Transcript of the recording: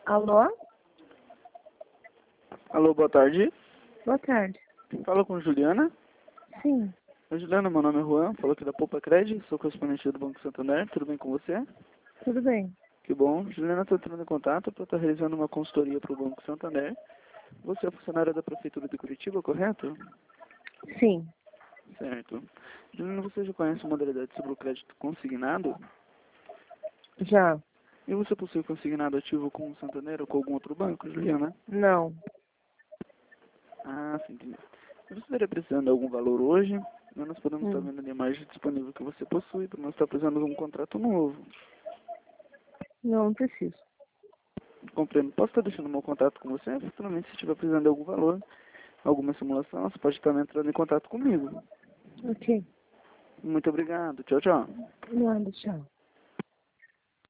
Alô? Alô, boa tarde. Boa tarde. Fala com Juliana. Sim, Oi, Juliana, meu nome é Juan, falo aqui da Poupa Cred, sou correspondente do Banco Santander, tudo bem com você? tudo bem. Que bom. Juliana, estou entrando em contato para estar realizando uma consultoria para o Banco Santander. Você é funcionária da Prefeitura de Curitiba, correto? Sim, Certo. Juliana, você já conhece a modalidade sobre o crédito consignado? já. E você possui consignado ativo com o Santander ou com algum outro banco, Juliana? Não. Ah, sim, entendi. Se você estiver precisando de algum valor hoje, nós podemos estar Hum. vendo a margem disponível que você possui para nós estar precisando de um contrato novo. Não preciso. Compreendo. Posso estar deixando meu contato com você? Futuramente, se estiver precisando de algum valor, alguma simulação, você pode estar entrando em contato comigo. Ok. Muito obrigado. Tchau, tchau. Nada, tchau.